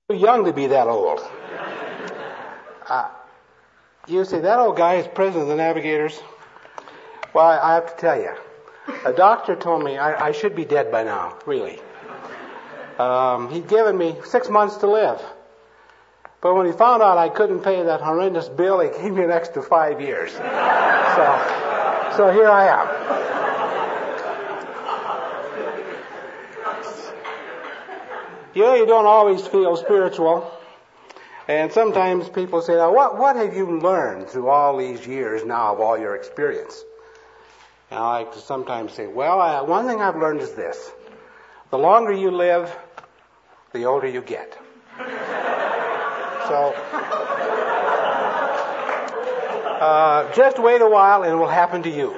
Too young to be that old. You say, that old guy is president of the Navigators? Well, I have to tell you, a doctor told me I should be dead by now, really. He'd given me 6 months to live. But when he found out I couldn't pay that horrendous bill, he gave me an extra 5 years. So here I am. You don't always feel spiritual. And sometimes people say, now, what have you learned through all these years now of all your experience? And I like to sometimes say, well, one thing I've learned is this. The longer you live, the older you get. So, just wait a while and it will happen to you.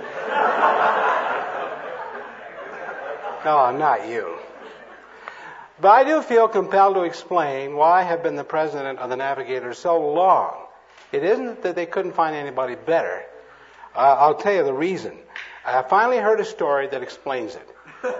No, not you. But I do feel compelled to explain why I have been the president of the Navigators so long. It isn't that they couldn't find anybody better. I'll tell you the reason. I finally heard a story that explains it.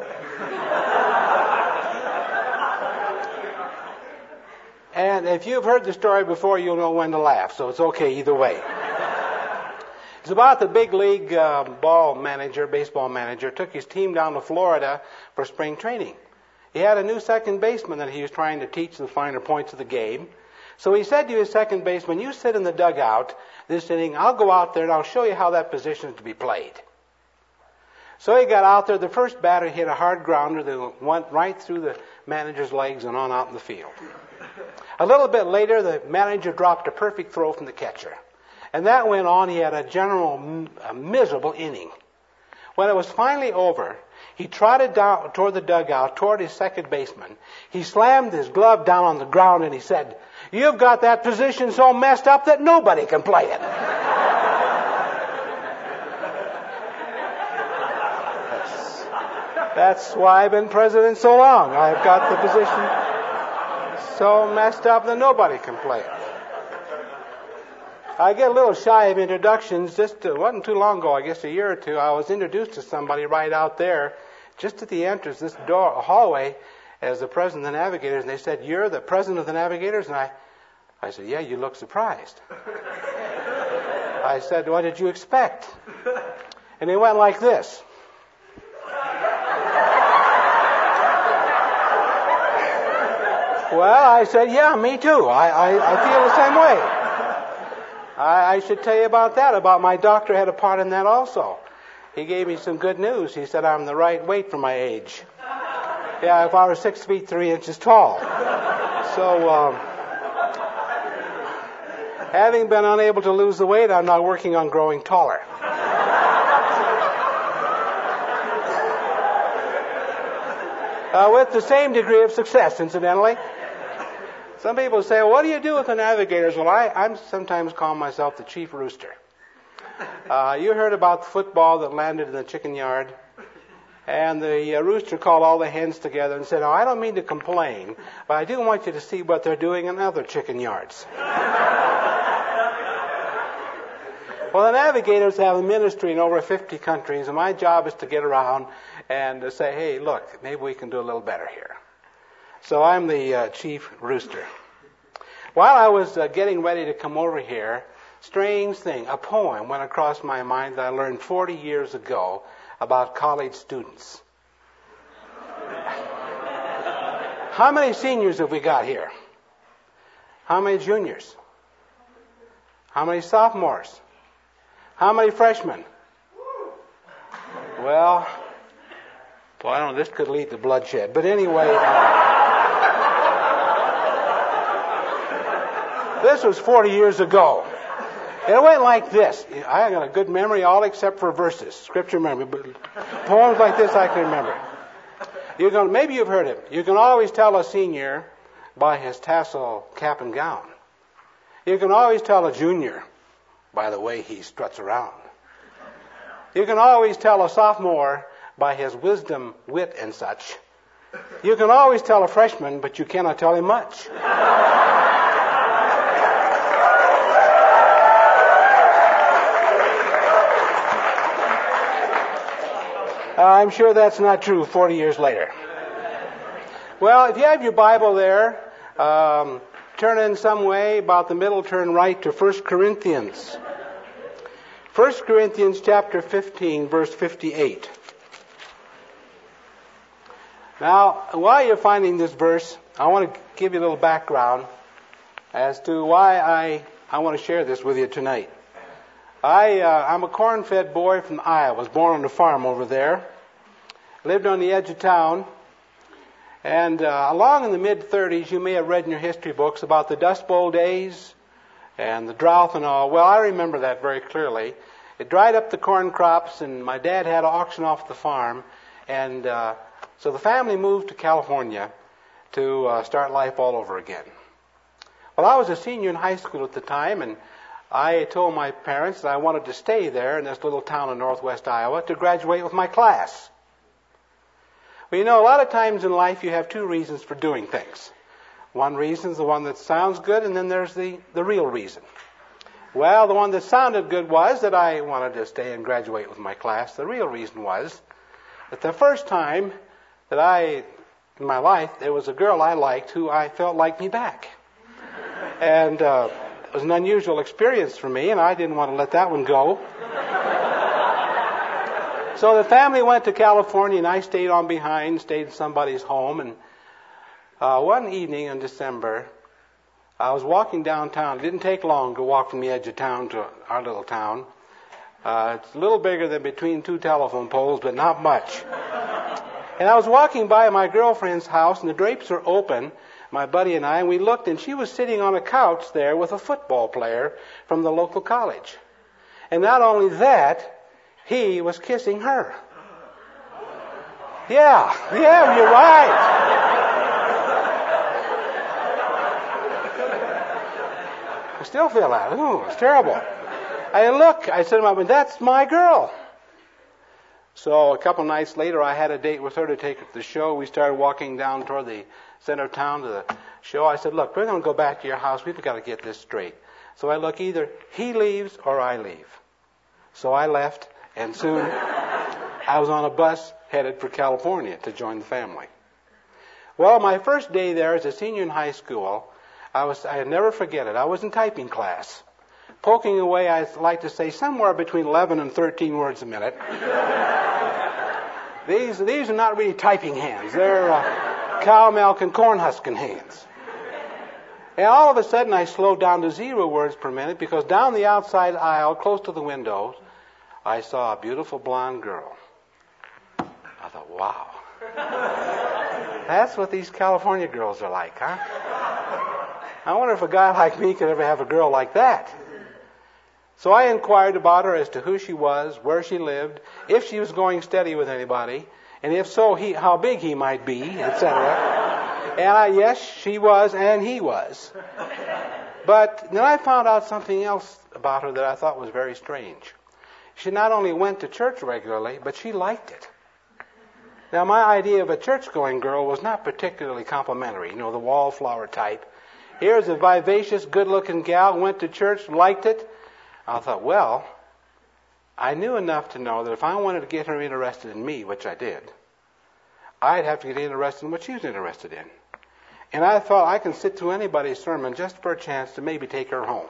And if you've heard the story before, you'll know when to laugh, so it's okay either way. It's about the big league baseball manager, took his team down to Florida for spring training. He had a new second baseman that he was trying to teach the finer points of the game. So he said to his second baseman, you sit in the dugout this inning, I'll go out there and I'll show you how that position is to be played. So he got out there. The first batter hit a hard grounder that went right through the manager's legs and on out in the field. A little bit later, the manager dropped a perfect throw from the catcher. And that went on. He had a miserable inning. When it was finally over, he trotted down toward the dugout, toward his second baseman. He slammed his glove down on the ground and he said, you've got that position so messed up that nobody can play it. That's why I've been president so long. I've got the position so messed up that nobody can play it. I get a little shy of introductions. Wasn't too long ago, I guess a year or two, I was introduced to somebody right out there, just at the entrance, this door, a hallway, as the president of the Navigators, and they said, you're the president of the Navigators? And I said, yeah, you look surprised. I said, what did you expect? And it went like this. Well, I said, yeah, me too. I feel the same way. I should tell you about that. About my doctor had a part in that also. He gave me some good news. He said I'm the right weight for my age. Yeah, if I were 6 feet 3 inches tall. So, having been unable to lose the weight, I'm now working on growing taller. With the same degree of success, incidentally. Some people say, well, what do you do with the Navigators? Well, I sometimes call myself the chief rooster. You heard about the football that landed in the chicken yard? And the rooster called all the hens together and said, oh, I don't mean to complain, but I do want you to see what they're doing in other chicken yards. Well, the Navigators have a ministry in over 50 countries, and my job is to get around and to say, hey, look, maybe we can do a little better here. So I'm the chief rooster. While I was getting ready to come over here, strange thing, a poem went across my mind that I learned 40 years ago about college students. How many seniors have we got here? How many juniors? How many sophomores? How many freshmen? Well, I don't know, this could lead to bloodshed. But anyway, this was 40 years ago. It went like this. I got a good memory, all except for verses, scripture memory. But poems like this I can remember. Maybe you've heard it. You can always tell a senior by his tassel cap and gown. You can always tell a junior by the way he struts around. You can always tell a sophomore by his wisdom, wit, and such. You can always tell a freshman, but you cannot tell him much. I'm sure that's not true 40 years later. Well, if you have your Bible there, Turn in some way, about the middle, turn right to 1 Corinthians. 1 Corinthians chapter 15, verse 58. Now, while you're finding this verse, I want to give you a little background as to why I want to share this with you tonight. I'm a corn-fed boy from Iowa. I was born on a farm over there. Lived on the edge of town. And along in the mid-30s, you may have read in your history books about the Dust Bowl days and the drought and all. Well, I remember that very clearly. It dried up the corn crops, and my dad had to auction off the farm. And so the family moved to California to start life all over again. Well, I was a senior in high school at the time, and I told my parents that I wanted to stay there in this little town in northwest Iowa to graduate with my class. Well, you know, a lot of times in life you have two reasons for doing things. One reason is the one that sounds good, and then there's the real reason. Well, the one that sounded good was that I wanted to stay and graduate with my class. The real reason was that the first time that in my life, there was a girl I liked who I felt liked me back. And it was an unusual experience for me, and I didn't want to let that one go. So the family went to California, and I stayed on behind, stayed in somebody's home. And one evening in December, I was walking downtown. It didn't take long to walk from the edge of town to our little town. It's a little bigger than between two telephone poles, but not much. And I was walking by my girlfriend's house, and the drapes were open, my buddy and I, and we looked, and she was sitting on a couch there with a football player from the local college. And not only that, he was kissing her. Yeah, you're right. I still feel that. Ooh, it's terrible. I said to my husband, that's my girl. So a couple nights later, I had a date with her to take her to the show. We started walking down toward the center of town to the show. I said, look, we're going to go back to your house. We've got to get this straight. So I look, either he leaves or I leave. So I left, and soon I was on a bus headed for California to join the family. Well, my first day there as a senior in high school, I'd never forget it. I was in typing class. Poking away, I like to say, somewhere between 11 and 13 words a minute. These are not really typing hands. They're cow milk and corn husking hands. And all of a sudden, I slowed down to 0 words per minute because down the outside aisle, close to the windows, I saw a beautiful blonde girl. I thought, wow. That's what these California girls are like, huh? I wonder if a guy like me could ever have a girl like that. So I inquired about her as to who she was, where she lived, if she was going steady with anybody, and if so, how big he might be, etc. And yes, she was, and he was. But then I found out something else about her that I thought was very strange. She not only went to church regularly, but she liked it. Now, my idea of a church-going girl was not particularly complimentary, the wallflower type. Here's a vivacious, good-looking gal, went to church, liked it. I thought, well, I knew enough to know that if I wanted to get her interested in me, which I did, I'd have to get interested in what she was interested in. And I thought I can sit through anybody's sermon just for a chance to maybe take her home.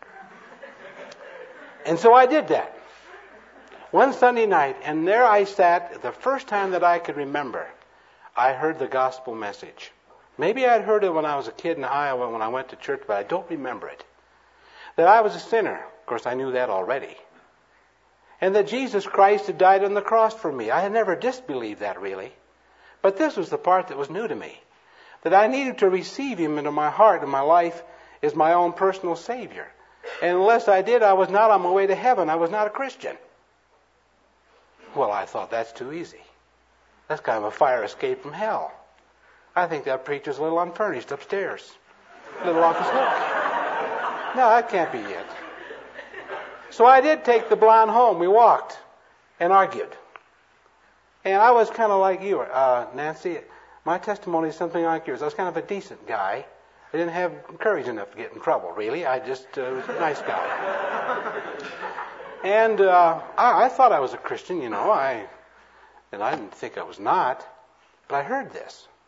And so I did that. One Sunday night, and there I sat, the first time that I could remember, I heard the gospel message. Maybe I'd heard it when I was a kid in Iowa when I went to church, but I don't remember it. That I was a sinner. Of course, I knew that already. And that Jesus Christ had died on the cross for me. I had never disbelieved that, really. But this was the part that was new to me. That I needed to receive Him into my heart and my life as my own personal Savior. And unless I did, I was not on my way to heaven. I was not a Christian. Well, I thought, that's too easy. That's kind of a fire escape from hell. I think that preacher's a little unfurnished upstairs. A little off his hook. No, that can't be it. So I did take the blonde home. We walked and argued. And I was kind of like you, Nancy. My testimony is something like yours. I was kind of a decent guy. I didn't have courage enough to get in trouble, really. I just was a nice guy. And I thought I was a Christian, and I didn't think I was not. But I heard this.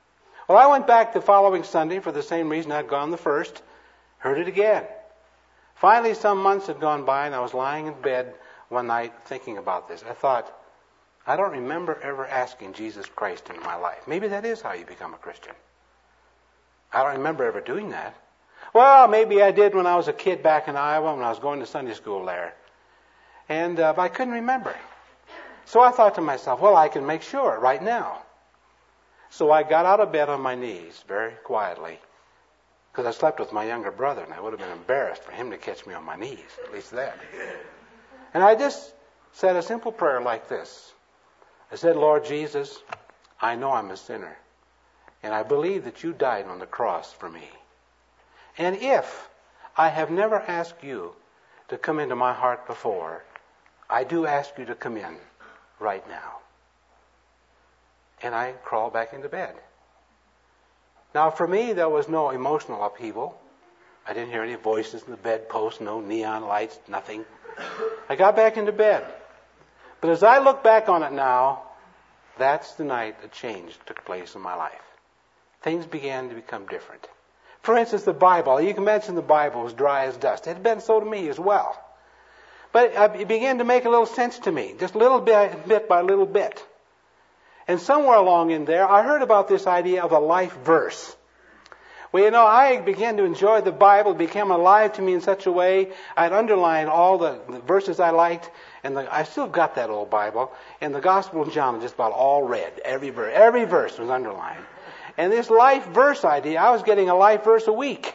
Well, I went back the following Sunday for the same reason I'd gone the first, heard it again. Finally, some months had gone by, and I was lying in bed one night thinking about this. I thought, I don't remember ever asking Jesus Christ into my life. Maybe that is how you become a Christian. I don't remember ever doing that. Well, maybe I did when I was a kid back in Iowa when I was going to Sunday school there. And but I couldn't remember. So I thought to myself, well, I can make sure right now. So I got out of bed on my knees very quietly, because I slept with my younger brother, and I would have been embarrassed for him to catch me on my knees, at least then. And I just said a simple prayer like this. I said, Lord Jesus, I know I'm a sinner, and I believe that you died on the cross for me. And if I have never asked you to come into my heart before, I do ask you to come in right now. And I crawled back into bed. Now, for me, there was no emotional upheaval. I didn't hear any voices in the bedpost, no neon lights, nothing. I got back into bed. But as I look back on it now, that's the night a change took place in my life. Things began to become different. For instance, the Bible. You can imagine the Bible was dry as dust. It had been so to me as well. But it began to make a little sense to me, just little bit by little bit. And somewhere along in there, I heard about this idea of a life verse. Well, I began to enjoy the Bible. It became alive to me in such a way. I'd underlined all the verses I liked, and I still got that old Bible. And the Gospel of John was just about all read. Every verse was underlined. And this life verse idea, I was getting a life verse a week.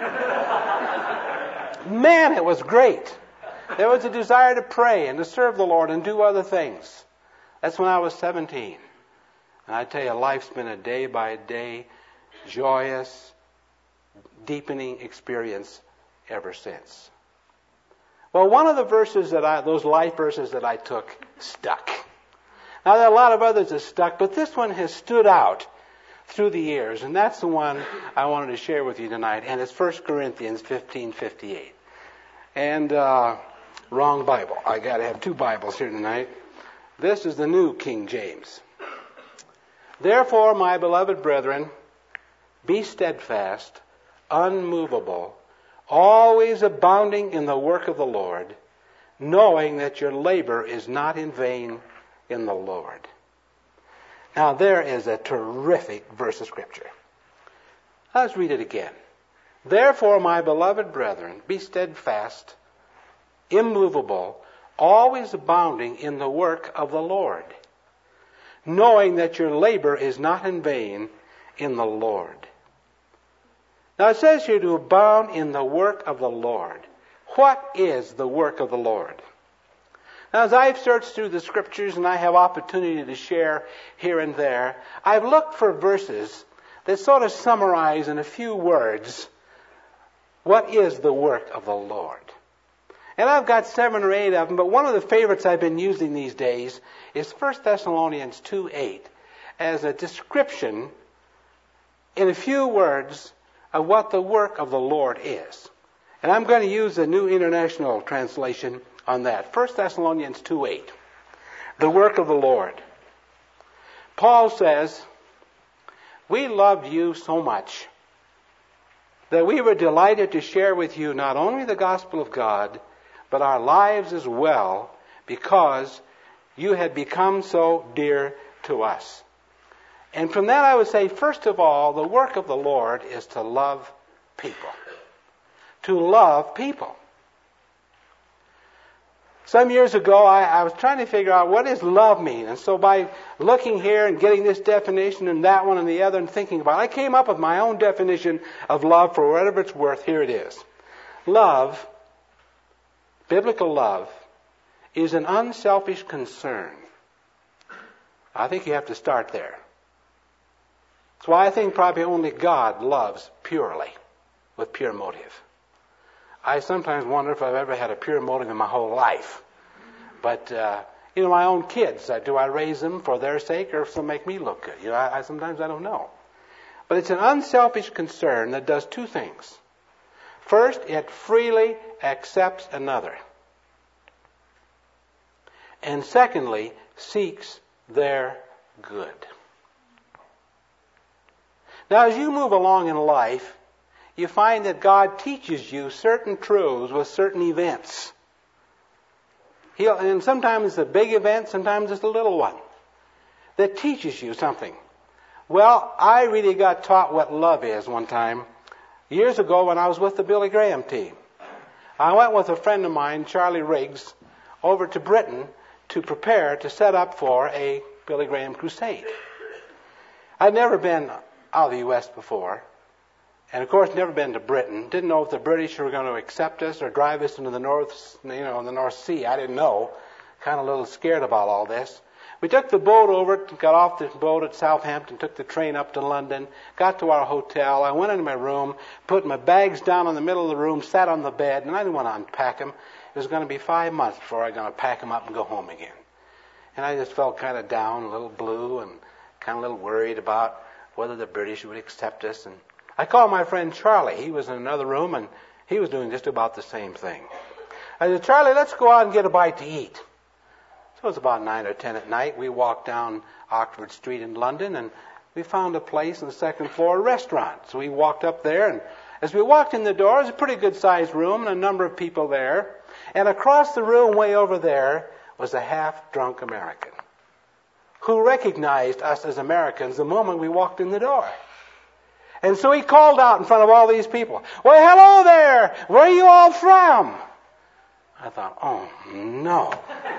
Man, it was great. There was a desire to pray and to serve the Lord and do other things. That's when I was 17. And I tell you, life's been a day-by-day, joyous, deepening experience ever since. Well, one of the verses those life verses that I took, stuck. Now, there are a lot of others that stuck, but this one has stood out through the years, and that's the one I wanted to share with you tonight, and it's 1 Corinthians 15:58. And wrong Bible. I got to have two Bibles here tonight. This is the New King James. Therefore, my beloved brethren, be steadfast, unmovable, always abounding in the work of the Lord, knowing that your labor is not in vain in the Lord. Now, there is a terrific verse of Scripture. Let's read it again. Therefore, my beloved brethren, be steadfast, immovable, always abounding in the work of the Lord, knowing that your labor is not in vain in the Lord. Now, it says here to abound in the work of the Lord. What is the work of the Lord? Now, as I've searched through the Scriptures and I have opportunity to share here and there, I've looked for verses that sort of summarize in a few words what is the work of the Lord. And I've got 7 or 8 of them, but one of the favorites I've been using these days is 1 Thessalonians 2:8 as a description in a few words of what the work of the Lord is. And I'm going to use the New International Translation on that. 1 Thessalonians 2:8. The work of the Lord. Paul says, we loved you so much that we were delighted to share with you not only the gospel of God, but our lives as well, because you had become so dear to us. And from that I would say, first of all, the work of the Lord is to love people. To love people. Some years ago, I was trying to figure out what does love mean. And so by looking here and getting this definition and that one and the other and thinking about it, I came up with my own definition of love for whatever it's worth. Here it is. Love, biblical love, is an unselfish concern. I think you have to start there. That's why I think probably only God loves purely, with pure motive. I sometimes wonder if I've ever had a pure motive in my whole life. But, my own kids, do I raise them for their sake or to make me look good? Sometimes I don't know. But it's an unselfish concern that does 2 things. First, it freely accepts another. And secondly, seeks their good. Now, as you move along in life, you find that God teaches you certain truths with certain events. And sometimes it's a big event, sometimes it's a little one that teaches you something. Well, I really got taught what love is one time, years ago when I was with the Billy Graham team. I went with a friend of mine, Charlie Riggs, over to Britain to prepare to set up for a Billy Graham crusade. I'd never been out of the U.S. before, and of course never been to Britain. Didn't know if the British were going to accept us or drive us into the the North Sea. I didn't know. Kind of a little scared about all this. We took the boat over, got off the boat at Southampton, took the train up to London, got to our hotel. I went into my room, put my bags down in the middle of the room, sat on the bed, and I didn't want to unpack them. It was going to be 5 months before I was going to pack them up and go home again. And I just felt kind of down, a little blue, and kind of a little worried about whether the British would accept us. And I called my friend Charlie. He was in another room, and he was doing just about the same thing. I said, Charlie, let's go out and get a bite to eat. So it was about 9 or 10 at night. We walked down Oxford Street in London, and we found a place on the second floor, a restaurant. So we walked up there, and as we walked in the door, it was a pretty good-sized room and a number of people there. And across the room, way over there, was a half-drunk American who recognized us as Americans the moment we walked in the door. And so he called out in front of all these people, "Well, hello there! Where are you all from?" I thought, oh, no.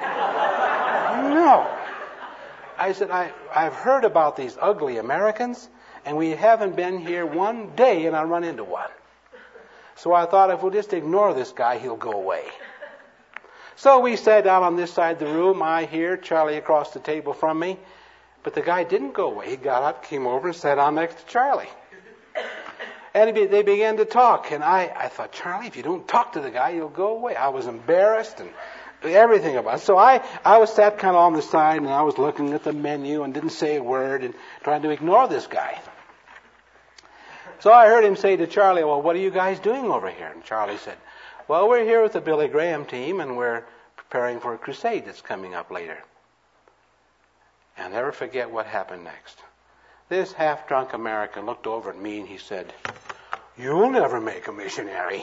No. I said, I've heard about these ugly Americans, and we haven't been here one day, and I run into one. So I thought, if we'll just ignore this guy, he'll go away. So we sat down on this side of the room, I here, Charlie across the table from me. But the guy didn't go away. He got up, came over, and sat down next to Charlie. And they began to talk. And I thought, Charlie, if you don't talk to the guy, he'll go away. I was embarrassed and everything about it. So I was sat kind of on the side, and I was looking at the menu and didn't say a word and trying to ignore this guy. So I heard him say to Charlie, "Well, what are you guys doing over here?" And Charlie said, "Well, we're here with the Billy Graham team, and we're preparing for a crusade that's coming up later." And I'll never forget what happened next. This half-drunk American looked over at me and he said, "You'll never make a missionary."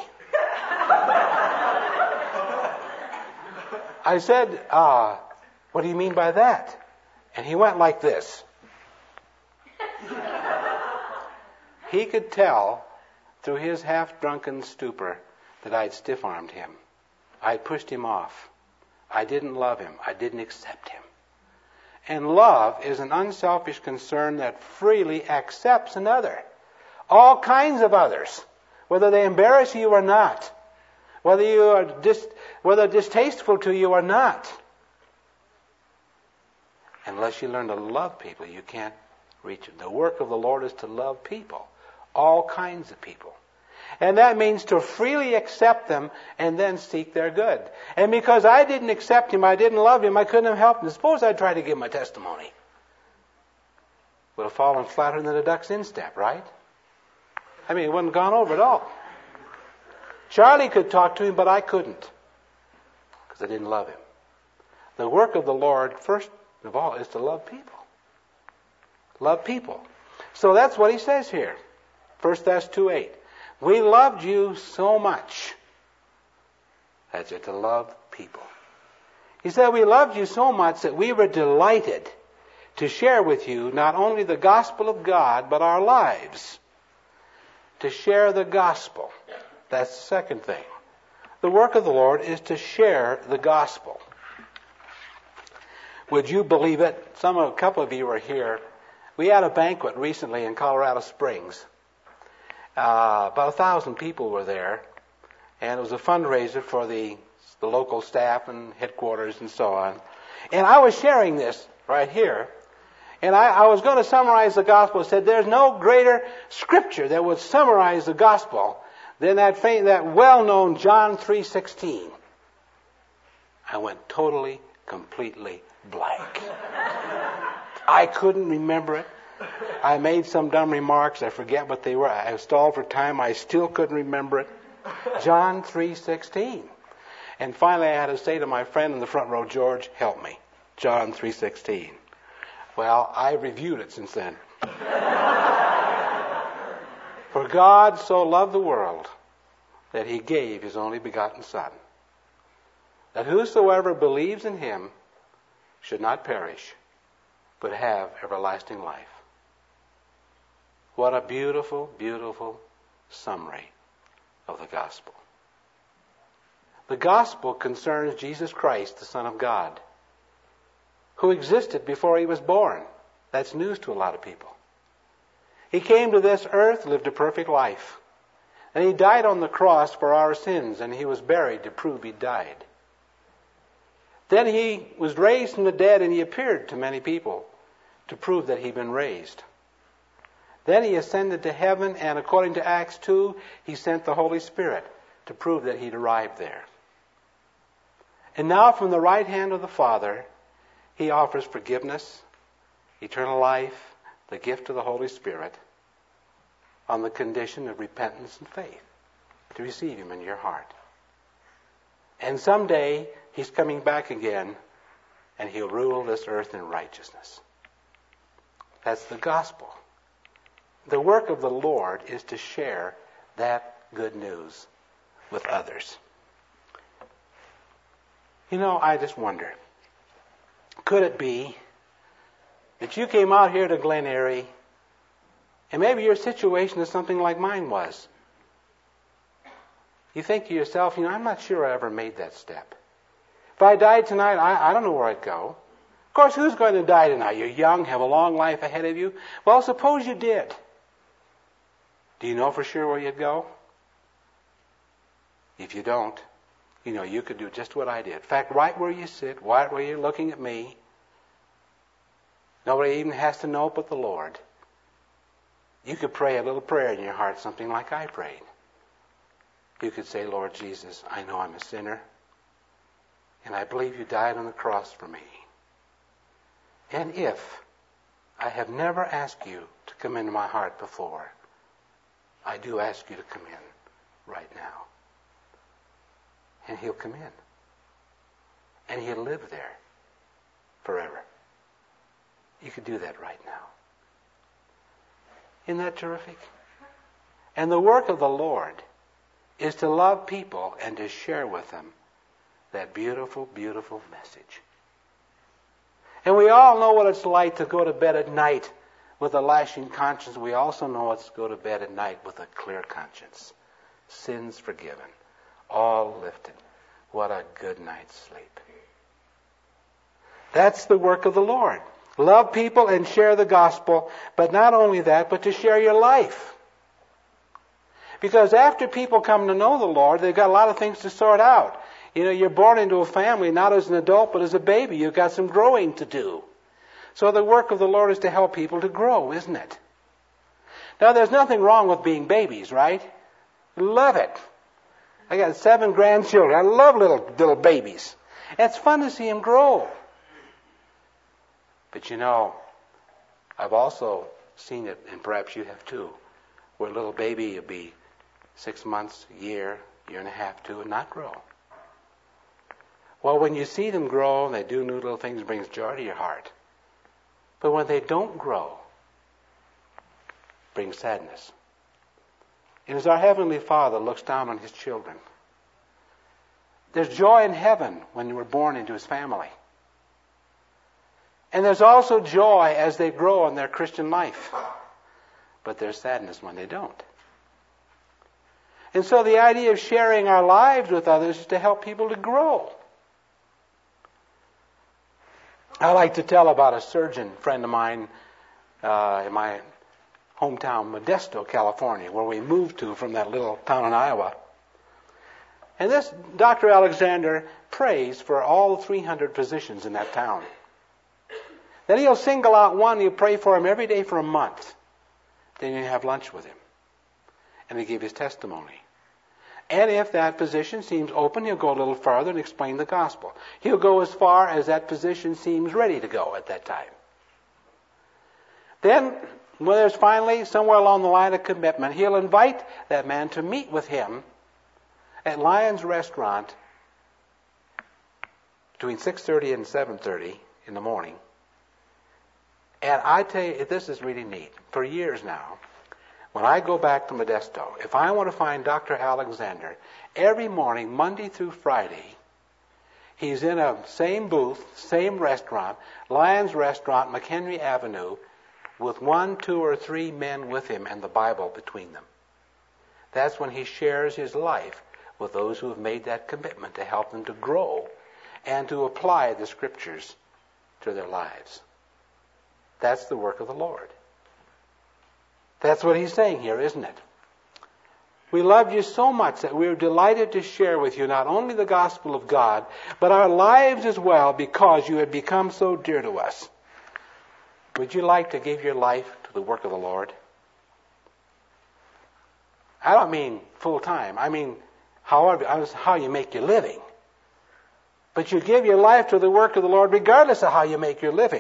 I said, "What do you mean by that?" And he went like this. He could tell through his half-drunken stupor that I'd stiff-armed him. I'd pushed him off. I didn't love him. I didn't accept him. And love is an unselfish concern that freely accepts another. All kinds of others. Whether they embarrass you or not. Whether distasteful to you or not. Unless you learn to love people, you can't reach them. The work of the Lord is to love people. All kinds of people. And that means to freely accept them and then seek their good. And because I didn't accept him, I didn't love him, I couldn't have helped him. Suppose I tried to give him a testimony. Would have fallen flatter than a duck's instep, right? I mean, it wouldn't have gone over at all. Charlie could talk to him, but I couldn't. Because I didn't love him. The work of the Lord, first of all, is to love people. Love people. So that's what he says here. 1 Thess 2:8. We loved you so much. That's it, to love people. He said we loved you so much that we were delighted to share with you not only the gospel of God, but our lives. To share the gospel. That's the second thing. The work of the Lord is to share the gospel. Would you believe it? A couple of you were here. We had a banquet recently in Colorado Springs. About 1,000 people were there, and it was a fundraiser for the local staff and headquarters and so on. And I was sharing this right here, and I was going to summarize the gospel. It said there's no greater scripture that would summarize the gospel than that well-known John 3:16. I went totally, completely blank. I couldn't remember it. I made some dumb remarks. I forget what they were. I stalled for time. I still couldn't remember it. John 3:16. And finally I had to say to my friend in the front row, "George, help me. John 3:16. Well, I reviewed it since then. For God so loved the world that he gave his only begotten Son, that whosoever believes in him should not perish, but have everlasting life. What a beautiful, beautiful summary of the gospel. The gospel concerns Jesus Christ, the Son of God, who existed before he was born. That's news to a lot of people. He came to this earth, lived a perfect life, and he died on the cross for our sins, and he was buried to prove he died. Then he was raised from the dead, and he appeared to many people to prove that he'd been raised. Then he ascended to heaven, and according to Acts 2, he sent the Holy Spirit to prove that he'd arrived there. And now from the right hand of the Father, he offers forgiveness, eternal life, the gift of the Holy Spirit, on the condition of repentance and faith, to receive him in your heart. And someday, he's coming back again, and he'll rule this earth in righteousness. That's the gospel. The work of the Lord is to share that good news with others. You know, I just wonder, could it be that you came out here to Glen Eyrie, and maybe your situation is something like mine was? You think to yourself, I'm not sure I ever made that step. If I died tonight, I don't know where I'd go. Of course, who's going to die tonight? You're young, have a long life ahead of you. Well, suppose you did. Do you know for sure where you'd go? If you don't, you could do just what I did. In fact, right where you sit, right where you're looking at me, nobody even has to know but the Lord. You could pray a little prayer in your heart, something like I prayed. You could say, Lord Jesus, I know I'm a sinner, and I believe you died on the cross for me. And if I have never asked you to come into my heart before, I do ask you to come in right now. And he'll come in. And he'll live there forever. You could do that right now. Isn't that terrific? And the work of the Lord is to love people and to share with them that beautiful, beautiful message. And we all know what it's like to go to bed at night with a lashing conscience. We also know it's to go to bed at night with a clear conscience. Sins forgiven. All lifted. What a good night's sleep. That's the work of the Lord. Love people and share the gospel, but not only that, but to share your life. Because after people come to know the Lord, they've got a lot of things to sort out. You're born into a family, not as an adult, but as a baby. You've got some growing to do. So the work of the Lord is to help people to grow, isn't it? Now, there's nothing wrong with being babies, right? Love it. I got 7 grandchildren. I love little babies. And it's fun to see them grow. But I've also seen it, and perhaps you have too, where a little baby will be 6 months, a year and a half, 2, and not grow. Well, when you see them grow and they do new little things, it brings joy to your heart. But when they don't grow, it brings sadness. And as our Heavenly Father looks down on His children, there's joy in heaven when we're born into His family. And there's also joy as they grow in their Christian life. But there's sadness when they don't. And so the idea of sharing our lives with others is to help people to grow. I like to tell about a surgeon friend of mine in my hometown, Modesto, California, where we moved to from that little town in Iowa. And this Dr. Alexander prays for all 300 physicians in that town. Then he'll single out one, he'll pray for him every day for a month. Then he'll have lunch with him. And he'll give his testimony. And if that physician seems open, he'll go a little farther and explain the gospel. He'll go as far as that physician seems ready to go at that time. Then, when there's finally somewhere along the line of commitment, he'll invite that man to meet with him at Lyons Restaurant between 6:30 and 7:30 in the morning. And I tell you, this is really neat. For years now, when I go back to Modesto, if I want to find Dr. Alexander, every morning, Monday through Friday, he's in a same booth, same restaurant, Lyons Restaurant, McHenry Avenue, with 1, 2, or 3 men with him and the Bible between them. That's when he shares his life with those who have made that commitment to help them to grow and to apply the Scriptures to their lives. That's the work of the Lord. That's what he's saying here, isn't it? We loved you so much that we are delighted to share with you not only the gospel of God, but our lives as well, because you have become so dear to us. Would you like to give your life to the work of the Lord? I don't mean full time. I mean how you make your living. But you give your life to the work of the Lord regardless of how you make your living.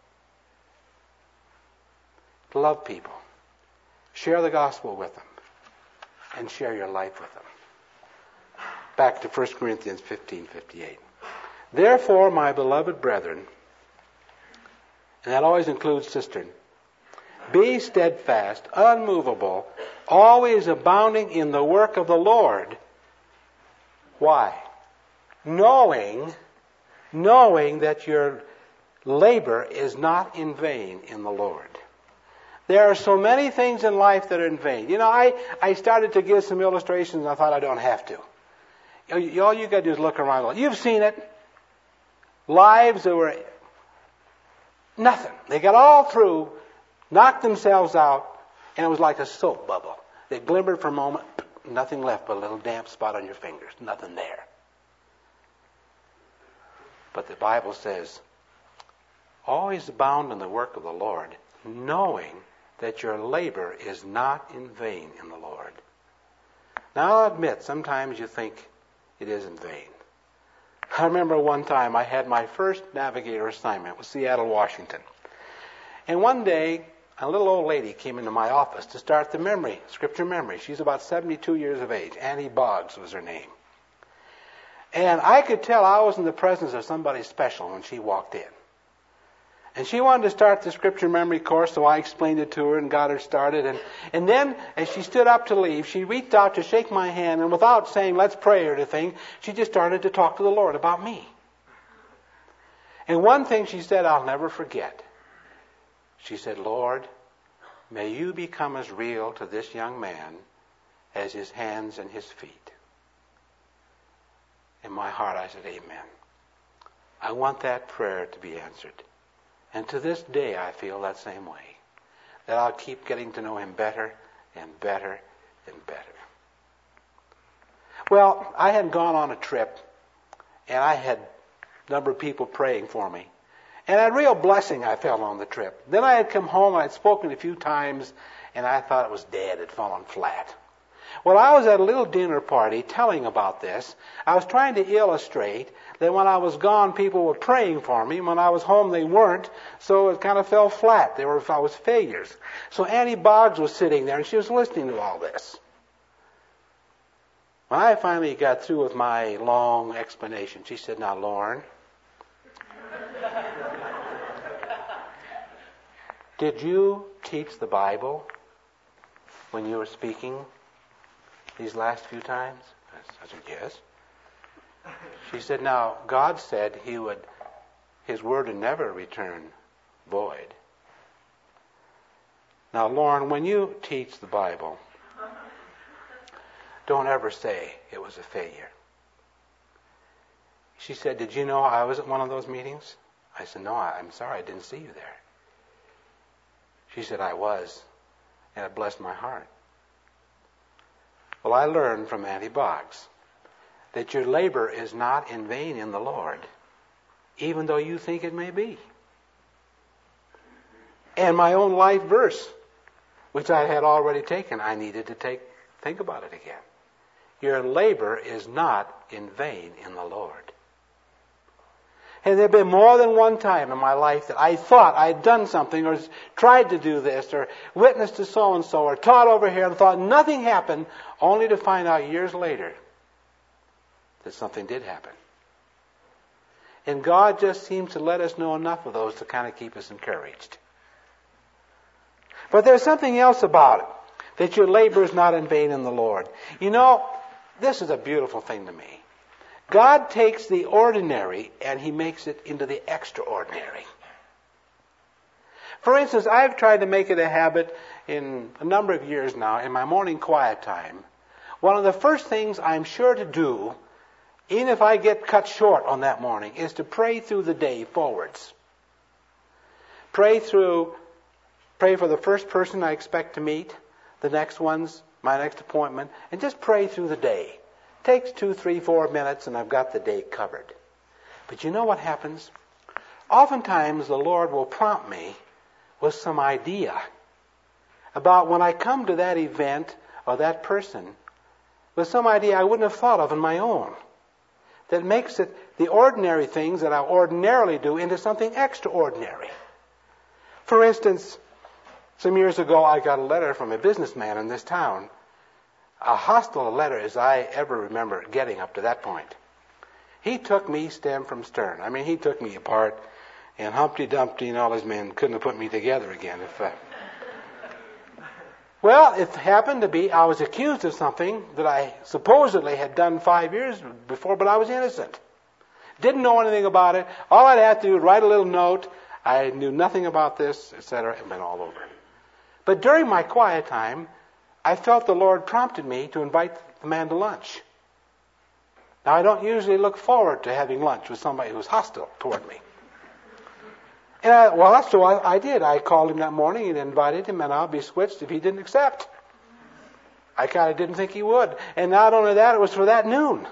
Love people. Share the gospel with them. And share your life with them. Back to 1 Corinthians 15:58. Therefore, my beloved brethren, and that always includes cistern, be steadfast, unmovable, always abounding in the work of the Lord. Why? Knowing that your labor is not in vain in the Lord. There are so many things in life that are in vain. You know, I started to give some illustrations and I thought I don't have to. All you got to do is look around. You've seen it. Lives that were nothing. They got all through, knocked themselves out, and it was like a soap bubble. They glimmered for a moment, nothing left but a little damp spot on your fingers. Nothing there. But the Bible says, always abound in the work of the Lord, knowing that your labor is not in vain in the Lord. Now I'll admit, sometimes you think it is in vain. I remember one time I had my first navigator assignment with Seattle, Washington. And one day, a little old lady came into my office to start the scripture memory. She's about 72 years of age. Annie Boggs was her name. And I could tell I was in the presence of somebody special when she walked in. And she wanted to start the scripture memory course, so I explained it to her and got her started. And then, as she stood up to leave, she reached out to shake my hand, and without saying, let's pray or anything, she just started to talk to the Lord about me. And one thing she said I'll never forget. She said, Lord, may you become as real to this young man as his hands and his feet. In my heart, I said, amen. I want that prayer to be answered. And to this day, I feel that same way. That I'll keep getting to know him better and better and better. Well, I had gone on a trip, and I had a number of people praying for me. And a real blessing I felt on the trip. Then I had come home, and I'd spoken a few times, and I thought it was dead. It had fallen flat. Well, I was at a little dinner party telling about this. I was trying to illustrate that when I was gone, people were praying for me. When I was home, they weren't. So it kind of fell flat. I was failures. So Annie Boggs was sitting there, and she was listening to all this. When I finally got through with my long explanation, she said, now, Lauren, did you teach the Bible when you were speaking these last few times? I said, yes. She said, now, God said His word would never return void. Now, Lauren, when you teach the Bible, don't ever say it was a failure. She said, did you know I was at one of those meetings? I said, no, I'm sorry, I didn't see you there. She said, I was, and it blessed my heart. Well, I learned from Annie Boggs that your labor is not in vain in the Lord, even though you think it may be. And my own life verse, which I had already taken, I needed to think about it again. Your labor is not in vain in the Lord. And there have been more than one time in my life that I thought I'd done something or tried to do this or witnessed to so-and-so or taught over here and thought nothing happened, only to find out years later that something did happen. And God just seems to let us know enough of those to kind of keep us encouraged. But there's something else about it. that your labor is not in vain in the Lord. You know, this is a beautiful thing to me. God takes the ordinary and He makes it into the extraordinary. For instance, I've tried to make it a habit in a number of years now, in my morning quiet time. One of the first things I'm sure to do, even if I get cut short on that morning, is to pray through the day forwards. Pray for the first person I expect to meet, the next one's my next appointment, and just pray through the day. Takes 2, 3, 4 minutes and I've got the day covered. But you know what happens? Oftentimes the Lord will prompt me with some idea about when I come to that event or that person with some idea I wouldn't have thought of on my own. That makes it the ordinary things that I ordinarily do into something extraordinary. For instance, some years ago I got a letter from a businessman in this town. A hostile letter as I ever remember getting up to that point. He took me stem from stern. I mean, he took me apart, and Humpty Dumpty and all his men couldn't have put me together again. Well, it happened to be I was accused of something that I supposedly had done 5 years before, but I was innocent. Didn't know anything about it. All I'd have to do was write a little note. I knew nothing about this, etc. It went all over. But during my quiet time, I felt the Lord prompted me to invite the man to lunch. Now, I don't usually look forward to having lunch with somebody who's hostile toward me. And that's what I did. I called him that morning and invited him, and I'll be switched if he didn't accept. I kind of didn't think he would. And not only that, it was for that noon.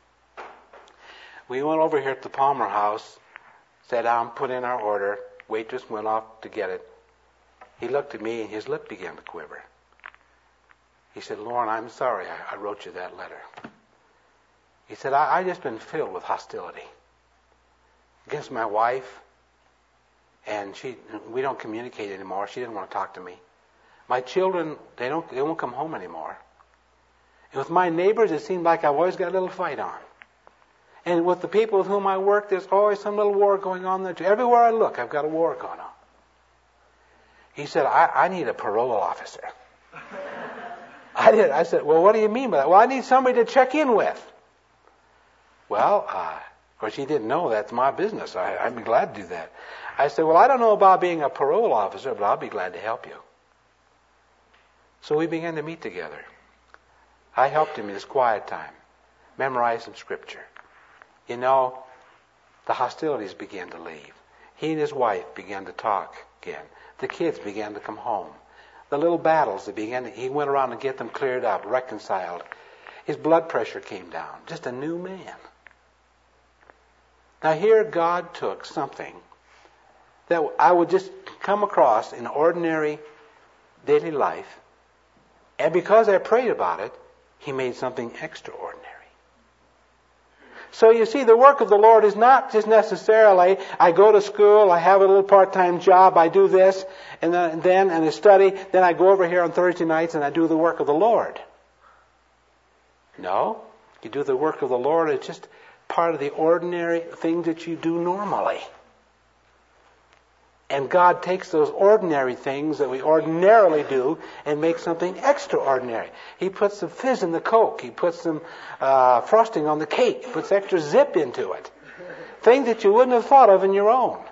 We went over here at the Palmer House, sat down, put in our order. Waitress went off to get it. He looked at me, and his lip began to quiver. He said, "Lauren, I'm sorry I wrote you that letter." He said, I just been filled with hostility against my wife, and we don't communicate anymore. She didn't want to talk to me. My children, they won't come home anymore. And with my neighbors, it seemed like I've always got a little fight on. And with the people with whom I work, there's always some little war going on there too. Everywhere I look, I've got a war going on. He said, I need a parole officer. I did. I said, "Well, what do you mean by that?" "Well, I need somebody to check in with." Well, of course, he didn't know that's my business. I'd be glad to do that. I said, "Well, I don't know about being a parole officer, but I'll be glad to help you." So we began to meet together. I helped him in his quiet time, memorize some scripture. You know, the hostilities began to leave. He and his wife began to talk again. The kids began to come home. The little battles that he went around to get them cleared up, reconciled. His blood pressure came down. Just a new man. Now here God took something that I would just come across in ordinary daily life, and because I prayed about it, He made something extraordinary. So you see, the work of the Lord is not just necessarily, I go to school, I have a little part-time job, I do this, and then I study, then I go over here on Thursday nights and I do the work of the Lord. No, you do the work of the Lord, it's just part of the ordinary things that you do normally. And God takes those ordinary things that we ordinarily do and makes something extraordinary. He puts some fizz in the Coke. He puts some frosting on the cake. He puts extra zip into it. Things that you wouldn't have thought of in your own.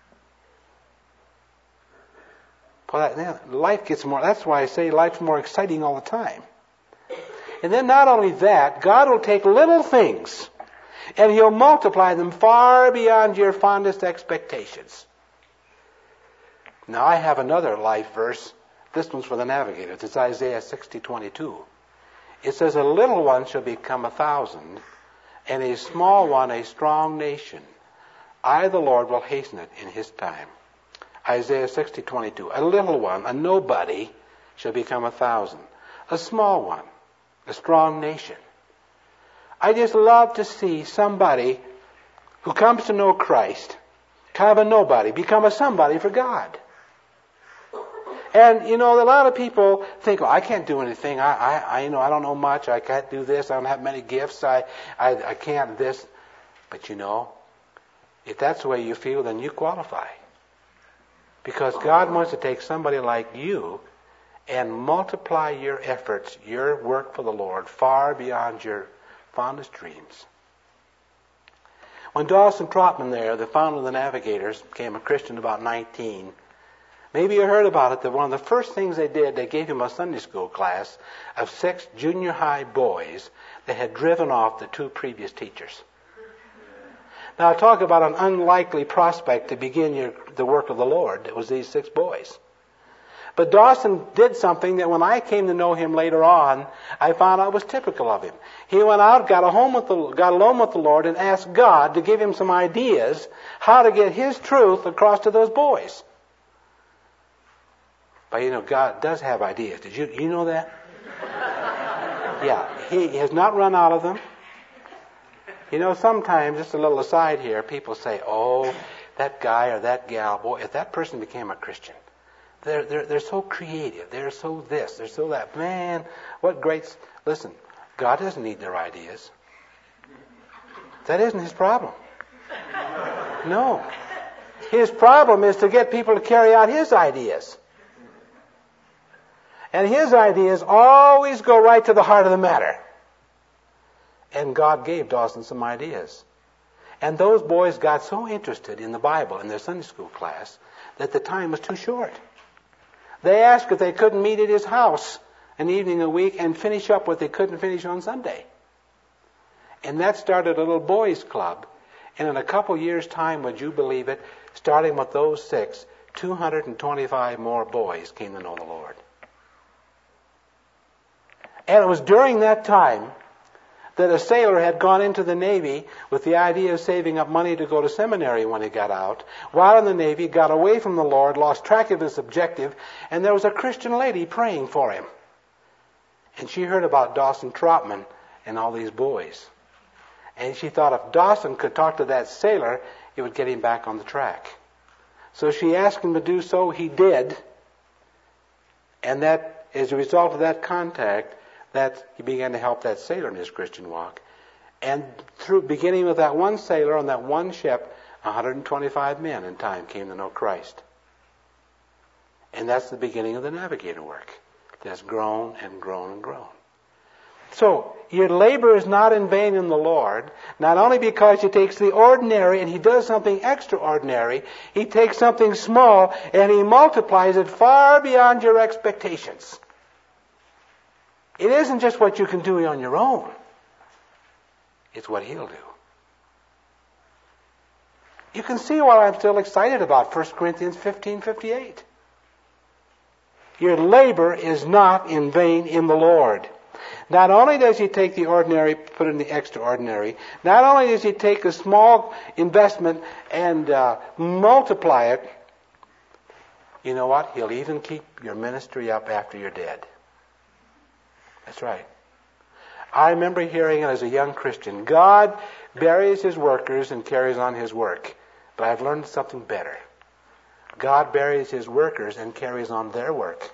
Well, life gets more, that's why I say life's more exciting all the time. And then not only that, God will take little things and He'll multiply them far beyond your fondest expectations. Now I have another life verse. This one's for the navigators. It's Isaiah 60:22. It says, "A little one shall become 1,000, and a small one a strong nation. I, the Lord, will hasten it in His time." Isaiah 60:22. A little one, a nobody, shall become 1,000. A small one, a strong nation. I just love to see somebody who comes to know Christ, kind of a nobody, become a somebody for God. And, you know, a lot of people think, I can't do anything. I don't know much. I can't do this. I don't have many gifts. I can't this. But, you know, if that's the way you feel, then you qualify. Because God wants to take somebody like you and multiply your efforts, your work for the Lord, far beyond your fondest dreams. When Dawson Trotman there, the founder of the Navigators, became a Christian about 19, maybe you heard about it, that one of the first things they did, they gave him a Sunday school class of 6 junior high boys that had driven off the 2 previous teachers. Now talk about an unlikely prospect to begin the work of the Lord. It was these 6 boys. But Dawson did something that when I came to know him later on, I found out was typical of him. He went out, got alone with the Lord, and asked God to give him some ideas how to get His truth across to those boys. But God does have ideas. Did you know that? Yeah, He has not run out of them. Sometimes, just a little aside here, people say, oh, that guy or that gal, boy, if that person became a Christian, they're so creative, they're so this, they're so that. Man, what great... Listen, God doesn't need their ideas. That isn't His problem. No. His problem is to get people to carry out His ideas. And His ideas always go right to the heart of the matter. And God gave Dawson some ideas. And those boys got so interested in the Bible in their Sunday school class that the time was too short. They asked if they couldn't meet at his house an evening a week and finish up what they couldn't finish on Sunday. And that started a little boys' club. And in a couple years' time, would you believe it, starting with those 6, 225 more boys came to know the Lord. And it was during that time that a sailor had gone into the Navy with the idea of saving up money to go to seminary when he got out. While in the Navy, got away from the Lord, lost track of his objective, and there was a Christian lady praying for him. And she heard about Dawson Trotman and all these boys. And she thought if Dawson could talk to that sailor, it would get him back on the track. So she asked him to do so. He did. And that, as a result of that contact, that he began to help that sailor in his Christian walk. And beginning with that one sailor on that one ship, 125 men in time came to know Christ. And that's the beginning of the Navigator work. That's grown and grown and grown. So, your labor is not in vain in the Lord, not only because He takes the ordinary and He does something extraordinary, He takes something small and He multiplies it far beyond your expectations. It isn't just what you can do on your own. It's what He'll do. You can see why I'm still excited about 1 Corinthians 15:58. Your labor is not in vain in the Lord. Not only does He take the ordinary, put in the extraordinary, not only does He take a small investment and multiply it, you know what? He'll even keep your ministry up after you're dead. That's right. I remember hearing it as a young Christian. God buries His workers and carries on His work. But I've learned something better. God buries His workers and carries on their work.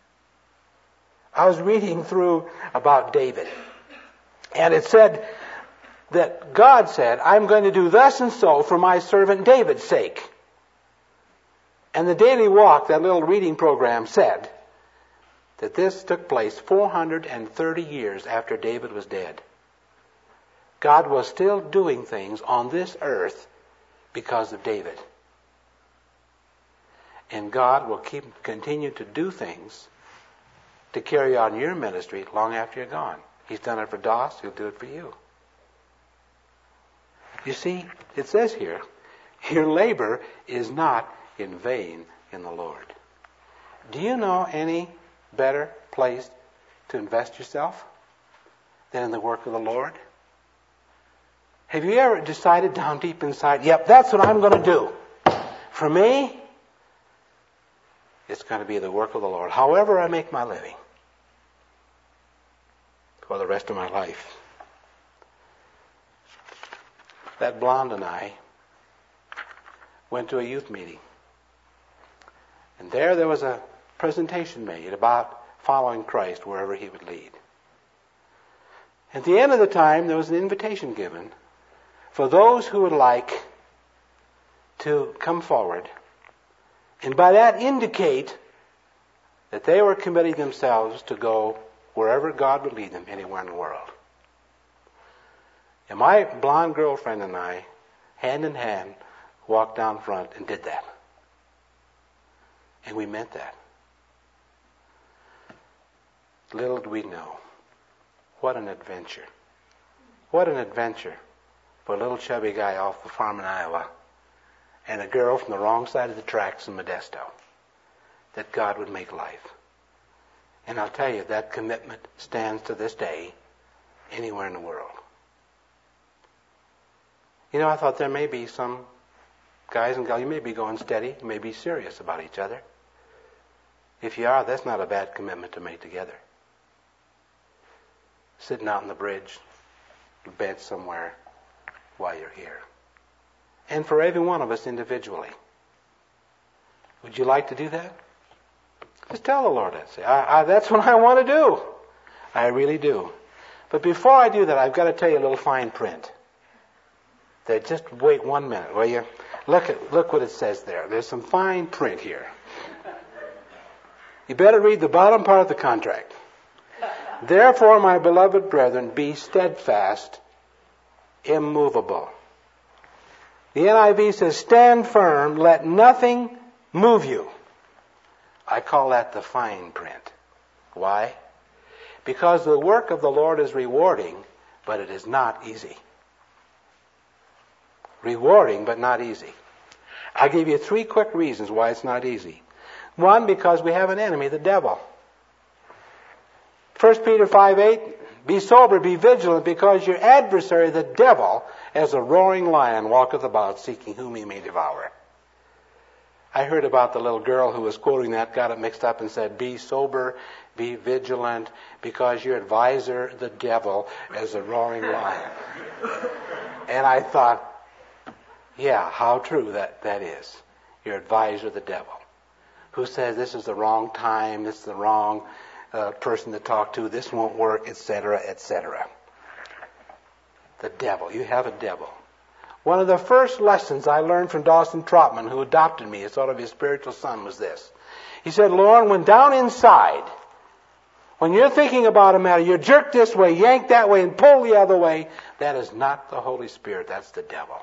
I was reading through about David. And it said that God said, I'm going to do thus and so for my servant David's sake. And the Daily Walk, that little reading program, said that this took place 430 years after David was dead. God was still doing things on this earth because of David. And God will continue to do things to carry on your ministry long after you're gone. He's done it for Doss, He'll do it for you. You see, it says here, your labor is not in vain in the Lord. Do you know any better place to invest yourself than in the work of the Lord? Have you ever decided down deep inside, yep, that's what I'm going to do? For me, it's going to be the work of the Lord. However I make my living for the rest of my life. That blonde and I went to a youth meeting. And there was a presentation made about following Christ wherever He would lead. At the end of the time, there was an invitation given for those who would like to come forward and by that indicate that they were committing themselves to go wherever God would lead them, anywhere in the world. And my blonde girlfriend and I, hand in hand, walked down front and did that. And we meant that. Little do we know. What an adventure. What an adventure for a little chubby guy off the farm in Iowa and a girl from the wrong side of the tracks in Modesto, that God would make life. And I'll tell you, that commitment stands to this day anywhere in the world. You know, I thought there may be some guys and girls, you may be going steady, you may be serious about each other. If you are, that's not a bad commitment to make together. Sitting out on the bridge, bench somewhere while you're here. And for every one of us individually. Would you like to do that? Just tell the Lord that. Say, that's what I want to do. I really do. But before I do that, I've got to tell you a little fine print. Just wait 1 minute, will you? Look what it says there. There's some fine print here. You better read the bottom part of the contract. Therefore, my beloved brethren, be steadfast, immovable. The NIV says, stand firm, let nothing move you. I call that the fine print. Why? Because the work of the Lord is rewarding, but it is not easy. Rewarding, but not easy. I'll give you 3 quick reasons why it's not easy. 1, because we have an enemy, the devil. 1 Peter 5:8, be sober, be vigilant, because your adversary, the devil, as a roaring lion, walketh about, seeking whom he may devour. I heard about the little girl who was quoting that, got it mixed up and said, be sober, be vigilant, because your advisor, the devil, as a roaring lion. And I thought, yeah, how true that is. Your advisor, the devil, who says this is the wrong time, this is the wrong person to talk to, this won't work, etc., etc. The devil. You have a devil. One of the first lessons I learned from Dawson Trotman, who adopted me as sort of his spiritual son, was this. He said, Lauren, when down inside, when you're thinking about a matter, you're jerked this way, yanked that way, and pulled the other way, that is not the Holy Spirit, that's the devil.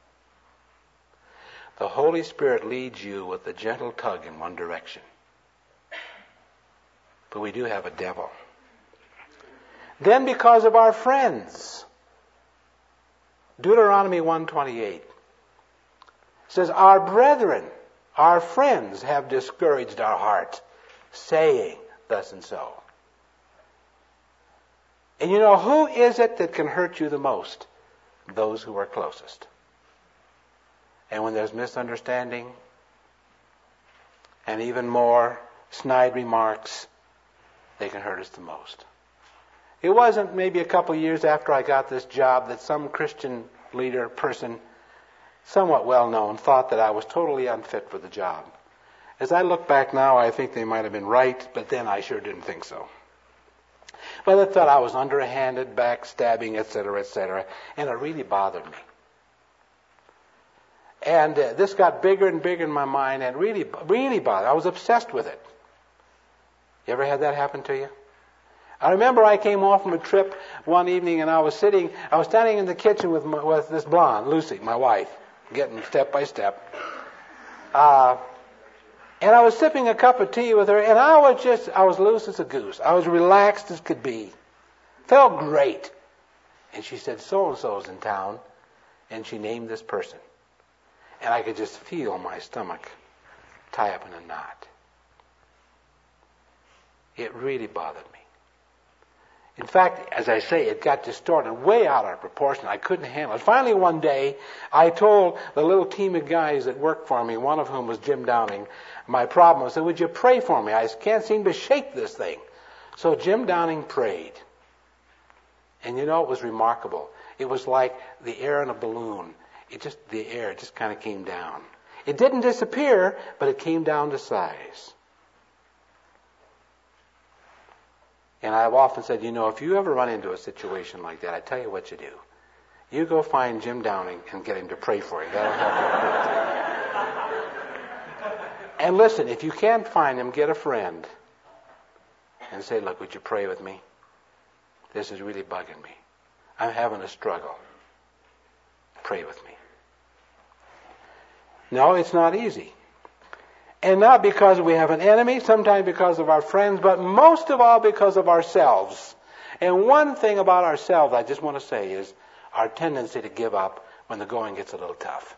The Holy Spirit leads you with a gentle tug in one direction. But we do have a devil. Then because of our friends. Deuteronomy 1:28 says, our brethren, our friends have discouraged our heart, saying thus and so. And you know, who is it that can hurt you the most? Those who are closest. And when there's misunderstanding and even more snide remarks, they can hurt us the most. It wasn't maybe a couple of years after I got this job that some Christian leader, person, somewhat well known, thought that I was totally unfit for the job. As I look back now, I think they might have been right, but then I sure didn't think so. But they thought I was underhanded, backstabbing, etc., etc., and it really bothered me. And this got bigger and bigger in my mind, and really bothered. I was obsessed with it. You ever had that happen to you? I remember I came off from a trip one evening, and I was standing in the kitchen with this blonde, Lucy, my wife, getting step by step. And I was sipping a cup of tea with her, and I was loose as a goose. I was relaxed as could be. Felt great. And she said, so-and-so's in town, and she named this person. And I could just feel my stomach tie up in a knot. It really bothered me. In fact, as I say, it got distorted way out of proportion. I couldn't handle it. Finally, one day, I told the little team of guys that worked for me, one of whom was Jim Downing, my problem. I said, would you pray for me? I can't seem to shake this thing. So Jim Downing prayed. And you know, it was remarkable. It was like the air in a balloon. The air just kind of came down. It didn't disappear, but it came down to size. And I've often said, you know, if you ever run into a situation like that, I tell you what you do. You go find Jim Downing and get him to pray for you. That'll help you. And listen, if you can't find him, get a friend. and say, look, would you pray with me? This is really bugging me. I'm having a struggle. Pray with me. No, it's not easy. And not because we have an enemy, sometimes because of our friends, but most of all because of ourselves. And one thing about ourselves I just want to say is our tendency to give up when the going gets a little tough.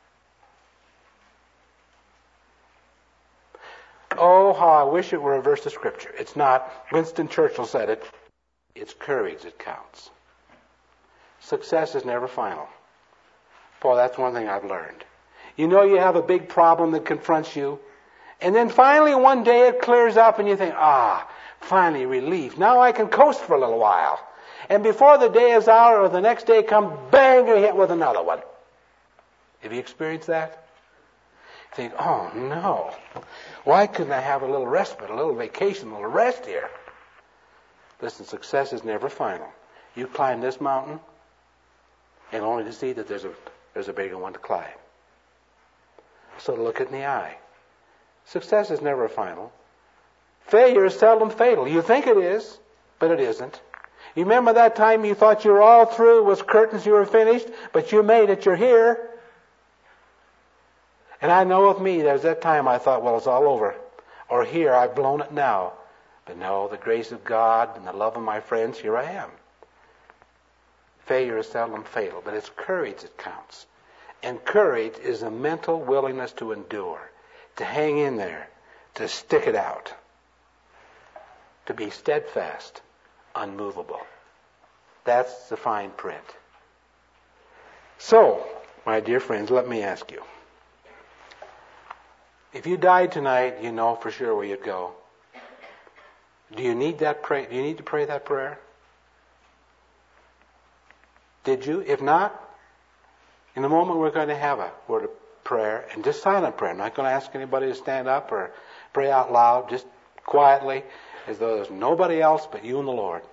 Oh, how I wish it were a verse of Scripture. It's not. Winston Churchill said it. It's courage that counts. Success is never final. Boy, that's one thing I've learned. You know you have a big problem that confronts you, and then finally one day it clears up and you think, finally relief. Now I can coast for a little while. And before the day is out or the next day comes, bang, you're hit with another one. Have you experienced that? You think, oh no, why couldn't I have a little respite, a little vacation, a little rest here? Listen, success is never final. You climb this mountain and only to see that there's a bigger one to climb. So look it in the eye. Success is never final. Failure is seldom fatal. You think it is, but it isn't. You remember that time you thought you were all through, it was curtains, you were finished, but you made it, you're here. And I know with me, there's that time I thought, well, it's all over. Or here, I've blown it now. But no, the grace of God and the love of my friends, here I am. Failure is seldom fatal, but it's courage that counts. And courage is a mental willingness to endure, to hang in there, to stick it out, to be steadfast, unmovable. That's the fine print. So, my dear friends, let me ask you. If you died tonight, you know for sure where you'd go. Do you need that pray? Do you need to pray that prayer? Did you? If not, in a moment we're going to have a word of prayer, and just silent prayer. I'm not going to ask anybody to stand up or pray out loud, just quietly, as though there's nobody else but you and the Lord.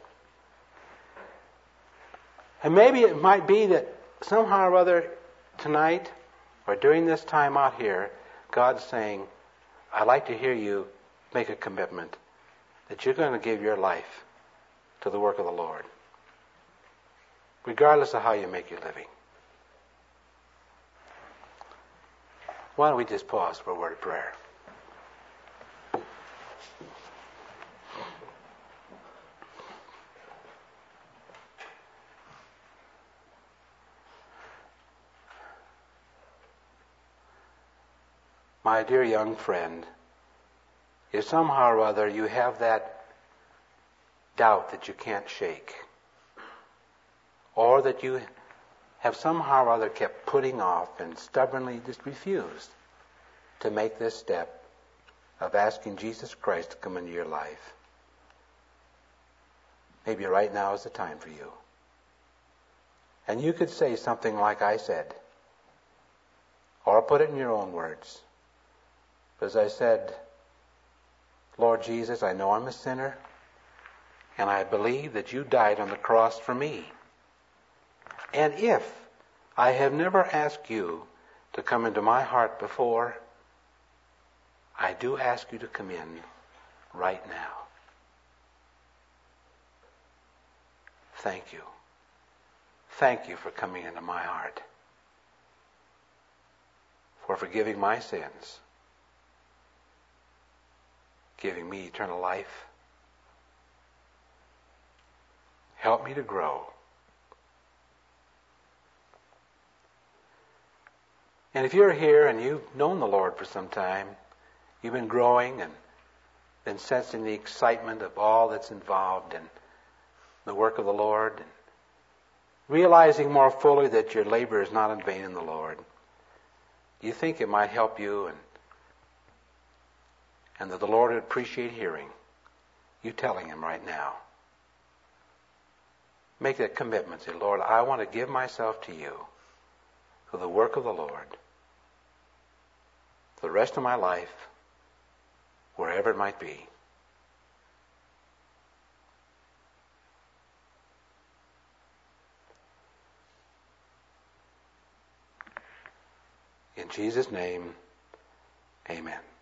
And maybe it might be that somehow or other tonight, or during this time out here, God's saying, I'd like to hear you make a commitment that you're going to give your life to the work of the Lord, regardless of how you make your living. Why don't we just pause for a word of prayer? My dear young friend, if somehow or other you have that doubt that you can't shake, or that you have somehow or other kept putting off and stubbornly just refused to make this step of asking Jesus Christ to come into your life, maybe right now is the time for you. And you could say something like I said, or put it in your own words. As I said, Lord Jesus, I know I'm a sinner, and I believe that you died on the cross for me. And if I have never asked you to come into my heart before, I do ask you to come in right now. Thank you. Thank you for coming into my heart, for forgiving my sins, giving me eternal life. Help me to grow. And if you're here and you've known the Lord for some time, you've been growing and been sensing the excitement of all that's involved in the work of the Lord, and realizing more fully that your labor is not in vain in the Lord, you think it might help you and that the Lord would appreciate hearing you telling Him right now. Make that commitment. Say, Lord, I want to give myself to you for the work of the Lord for the rest of my life, wherever it might be. In Jesus' name, amen.